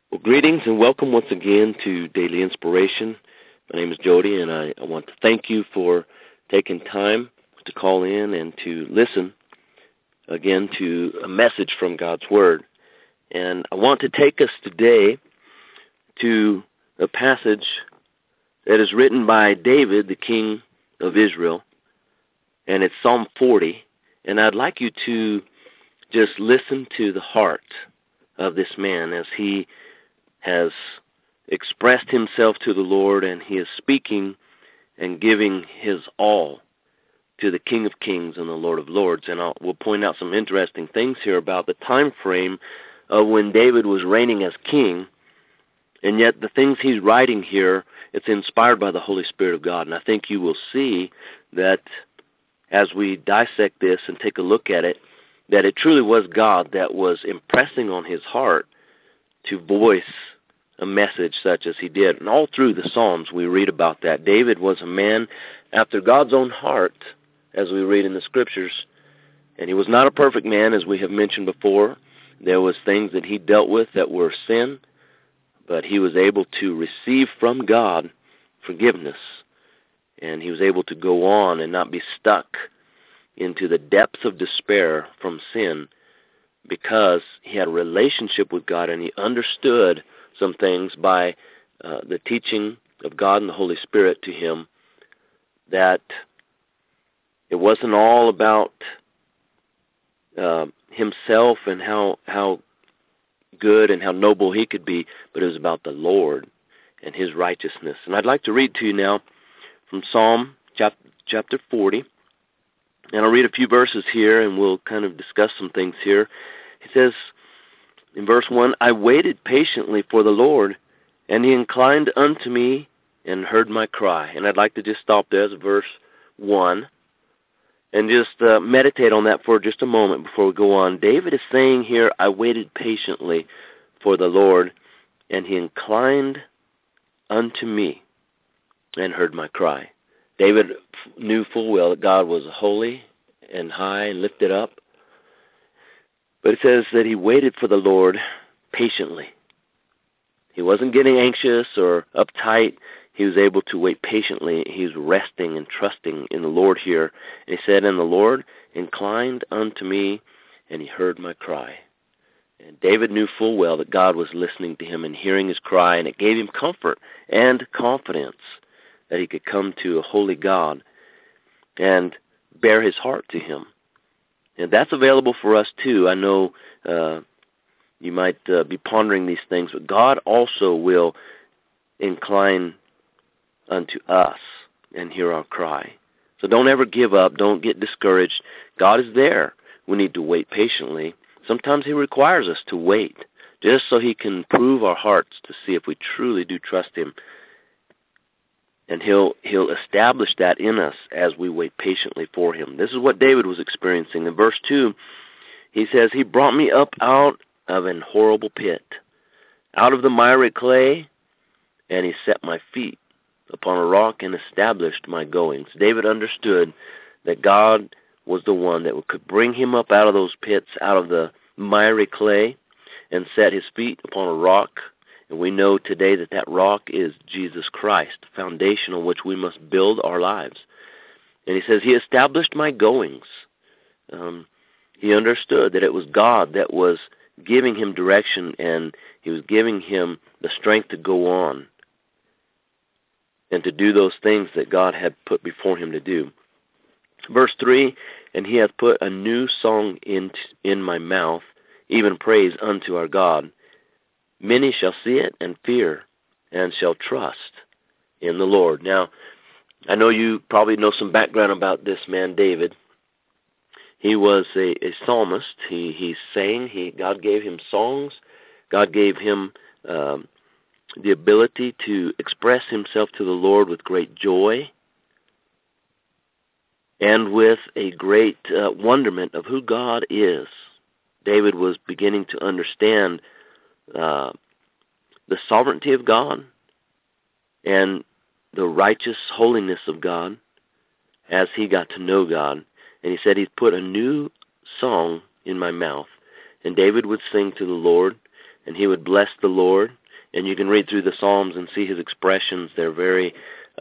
Well, greetings and welcome once again to Daily Inspiration. My name is Jody, and I want to thank you for taking time to call in and to listen again to a message from God's Word. And I want to take us today to a passage that is written by David, the king of Israel, and it's Psalm 40. And I'd like you to just listen to the heart of this man as he has expressed himself to the Lord, and he is speaking and giving his all to the King of Kings and the Lord of Lords. And we'll point out some interesting things here about the time frame of when David was reigning as king, and yet the things he's writing here, it's inspired by the Holy Spirit of God. And I think you will see that as we dissect this and take a look at it, that it truly was God that was impressing on his heart to voice a message such as he did. And all through the Psalms we read about that. David was a man after God's own heart, as we read in the Scriptures. And he was not a perfect man, as we have mentioned before. There was things that he dealt with that were sin, but he was able to receive from God forgiveness. And he was able to go on and not be stuck into the depths of despair from sin, because he had a relationship with God and he understood some things by the teaching of God and the Holy Spirit to him, that it wasn't all about himself and how good and how noble he could be, but it was about the Lord and his righteousness. And I'd like to read to you now from Psalm chapter 40. And I'll read a few verses here, and we'll kind of discuss some things here. He says in verse 1, I waited patiently for the Lord, and he inclined unto me and heard my cry. And I'd like to just stop there at verse 1 and just meditate on that for just a moment before we go on. David is saying here, I waited patiently for the Lord, and he inclined unto me and heard my cry. David knew full well that God was holy and high and lifted up. But it says that he waited for the Lord patiently. He wasn't getting anxious or uptight. He was able to wait patiently. He was resting and trusting in the Lord here. And he said, and the Lord inclined unto me, and he heard my cry. And David knew full well that God was listening to him and hearing his cry, and it gave him comfort and confidence that he could come to a holy God and bare his heart to him. And that's available for us too. I know you might be pondering these things, but God also will incline unto us and hear our cry. So don't ever give up. Don't get discouraged. God is there. We need to wait patiently. Sometimes he requires us to wait just so he can prove our hearts to see if we truly do trust him. And he'll establish that in us as we wait patiently for him. This is what David was experiencing. In verse 2, he says, he brought me up out of an horrible pit, out of the miry clay, and he set my feet upon a rock and established my goings. David understood that God was the one that could bring him up out of those pits, out of the miry clay, and set his feet upon a rock. And we know today that that rock is Jesus Christ, the foundation on which we must build our lives. And he says, he established my goings. He understood that it was God that was giving him direction, and he was giving him the strength to go on and to do those things that God had put before him to do. Verse 3, and he hath put a new song in my mouth, even praise unto our God. Many shall see it and fear, and shall trust in the Lord. Now, I know you probably know some background about this man, David. He was a psalmist. He sang. God gave him songs. God gave him the ability to express himself to the Lord with great joy and with a great wonderment of who God is. David was beginning to understand the sovereignty of God and the righteous holiness of God as he got to know God. And he said, he's put a new song in my mouth. And David would sing to the Lord, and he would bless the Lord And you can read through the Psalms and see his expressions. They're very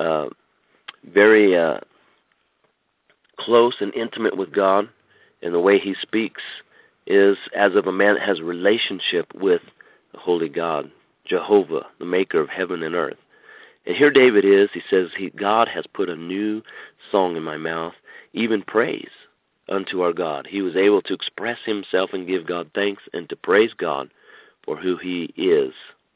close and intimate with God, and the way he speaks is as of a man that has a relationship with the holy God, Jehovah, the maker of heaven and earth. And here David is, he says, God has put a new song in my mouth, even praise unto our God. He was able to express himself and give God thanks and to praise God for who he is.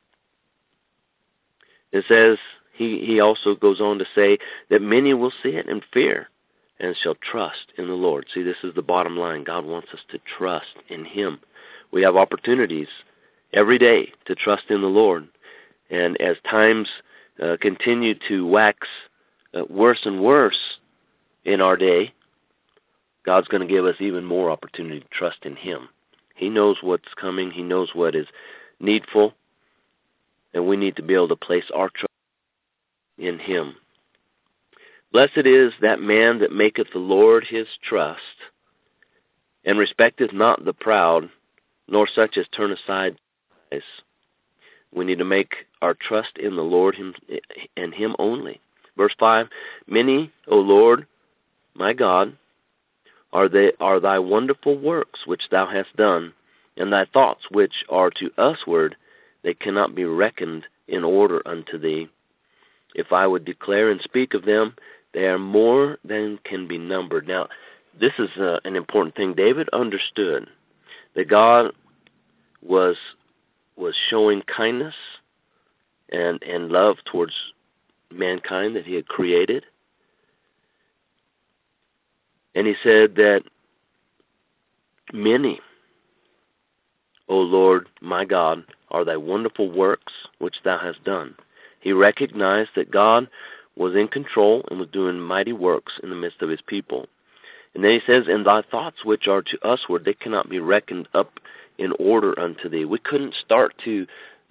It says, he also goes on to say that many will see it and fear and shall trust in the Lord. See, this is the bottom line. God wants us to trust in him. We have opportunities every day to trust in the Lord. And as times continue to wax worse and worse in our day, God's going to give us even more opportunity to trust in him. He knows what's coming. He knows what is needful. And we need to be able to place our trust in him. Blessed is that man that maketh the Lord his trust, and respecteth not the proud, nor such as turn aside his eyes. We need to make our trust in the Lord and him only. Verse 5, many, O Lord, my God, are thy wonderful works which thou hast done, and thy thoughts which are to usward, they cannot be reckoned in order unto thee. If I would declare and speak of them, they are more than can be numbered. Now, this is an important thing. David understood that God was showing kindness and love towards mankind that he had created. And he said that many, O Lord, my God, are thy wonderful works which thou hast done. He recognized that God was in control and was doing mighty works in the midst of his people. And then he says, and thy thoughts which are to usward, they cannot be reckoned up in order unto thee. We couldn't start to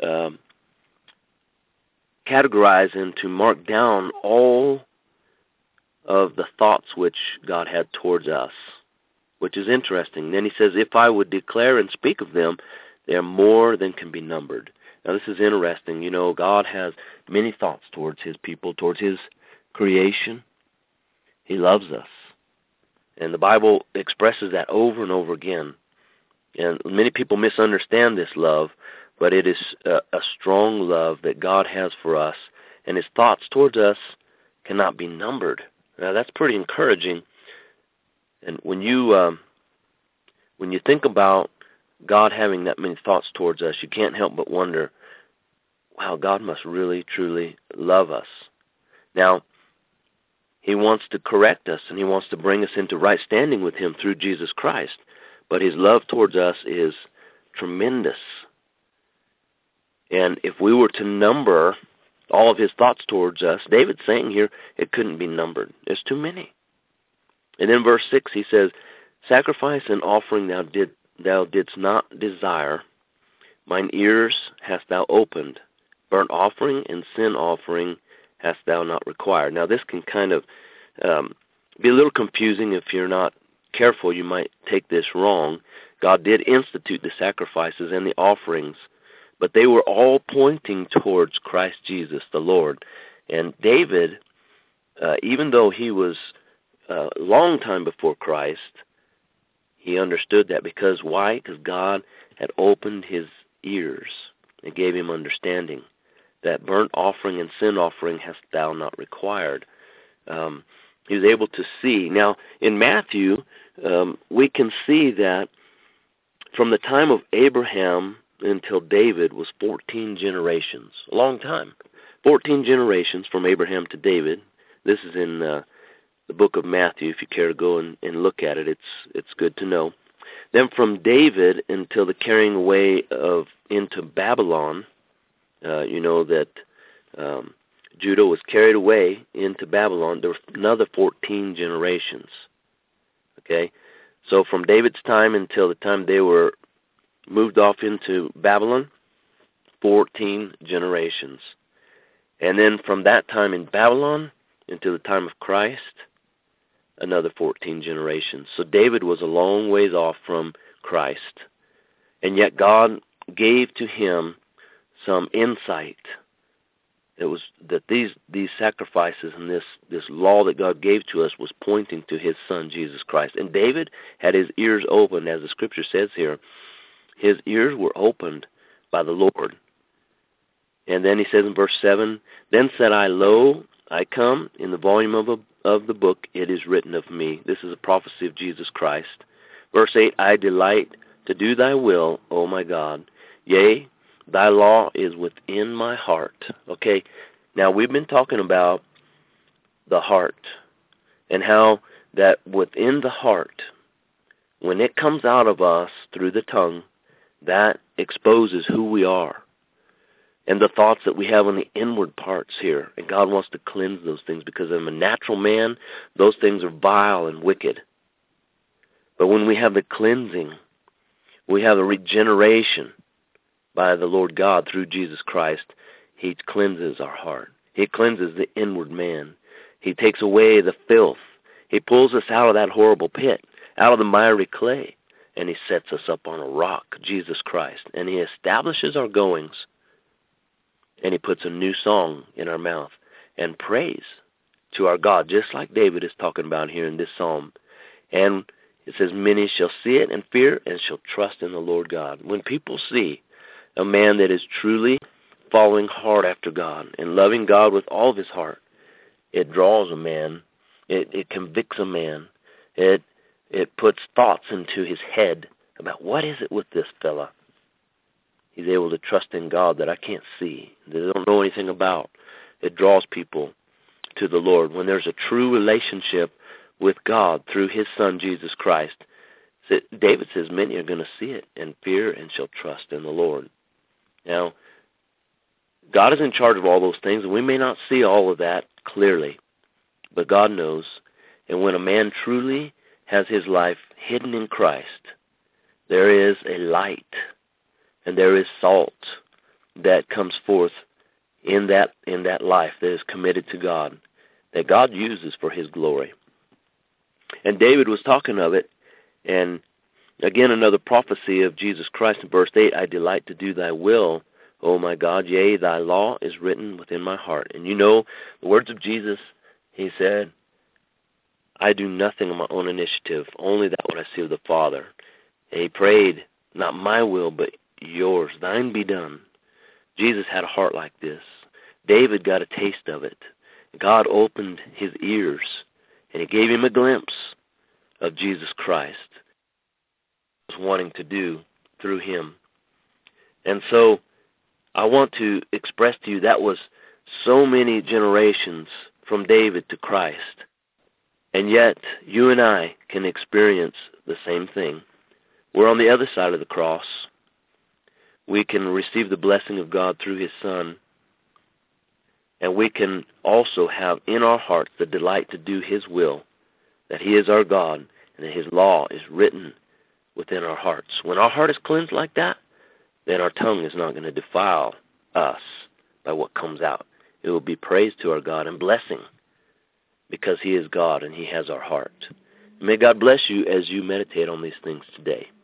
categorize and to mark down all of the thoughts which God had towards us, which is interesting. Then he says, if I would declare and speak of them, they are more than can be numbered. Now this is interesting. You know, God has many thoughts towards his people, towards his creation. He loves us. And the Bible expresses that over and over again. And many people misunderstand this love, but it is a strong love that God has for us. And his thoughts towards us cannot be numbered. Now that's pretty encouraging. And when you think about God having that many thoughts towards us, you can't help but wonder, wow, God must really, truly love us. Now, he wants to correct us, and he wants to bring us into right standing with him through Jesus Christ. But his love towards us is tremendous. And if we were to number all of his thoughts towards us, David's saying here, it couldn't be numbered. There's too many. And then verse 6, he says, sacrifice and offering thou didst not desire, mine ears hast thou opened. Burnt offering and sin offering hast thou not required. Now this can kind of be a little confusing. If you're not careful, you might take this wrong. God did institute the sacrifices and the offerings, but they were all pointing towards Christ Jesus, the Lord. And David, even though he was a long time before Christ, he understood that. Because why? Because God had opened his ears and gave him understanding that burnt offering and sin offering hast thou not required. He was able to see. Now, in Matthew, we can see that from the time of Abraham until David was 14 generations, a long time. 14 generations from Abraham to David. This is in the book of Matthew. If you care to go and look at it, it's good to know. Then from David until the carrying away into Babylon, you know that Judah was carried away into Babylon. There was another 14 generations. Okay, so from David's time until the time they were moved off into Babylon, 14 generations. And then from that time in Babylon until the time of Christ, another 14 generations. So David was a long ways off from Christ. And yet God gave to him some insight that these sacrifices and this law that God gave to us was pointing to his Son, Jesus Christ. And David had his ears opened, as the scripture says here. His ears were opened by the Lord. And then he says in verse 7, "Then said I, Lo, I come, in the volume of the book it is written of me." This is a prophecy of Jesus Christ. Verse 8, "I delight to do thy will, O my God. Yea, thy law is within my heart." Okay, now we've been talking about the heart and how that within the heart, when it comes out of us through the tongue, that exposes who we are and the thoughts that we have on the inward parts here. And God wants to cleanse those things, because in a natural man, those things are vile and wicked. But when we have the cleansing, we have the regeneration by the Lord God through Jesus Christ, he cleanses our heart. He cleanses the inward man. He takes away the filth. He pulls us out of that horrible pit, out of the miry clay, and he sets us up on a rock, Jesus Christ. And he establishes our goings, and he puts a new song in our mouth and praise to our God, just like David is talking about here in this psalm. And it says, "Many shall see it and fear and shall trust in the Lord God." When people see a man that is truly following hard after God and loving God with all of his heart, it draws a man. It convicts a man. It puts thoughts into his head about what is it with this fella. He's able to trust in God that I can't see, that I don't know anything about. It draws people to the Lord. When there's a true relationship with God through his Son, Jesus Christ, David says, many are going to see it and fear and shall trust in the Lord. Now, God is in charge of all those things, and we may not see all of that clearly, but God knows. And when a man truly has his life hidden in Christ, there is a light and there is salt that comes forth in that life that is committed to God, that God uses for his glory. And David was talking of it, and again another prophecy of Jesus Christ in verse 8, "I delight to do thy will, O my God, yea, thy law is written within my heart." And you know the words of Jesus, he said, "I do nothing on my own initiative, only that what I see of the Father." And he prayed, "Not my will, but yours, thine be done." Jesus had a heart like this. David got a taste of it. God opened his ears, and he gave him a glimpse of Jesus Christ, what he was wanting to do through him. And so I want to express to you that was so many generations from David to Christ. And yet, you and I can experience the same thing. We're on the other side of the cross. We can receive the blessing of God through his Son. And we can also have in our hearts the delight to do his will, that he is our God, and that his law is written within our hearts. When our heart is cleansed like that, then our tongue is not going to defile us by what comes out. It will be praise to our God and blessing, because he is God and he has our heart. May God bless you as you meditate on these things today.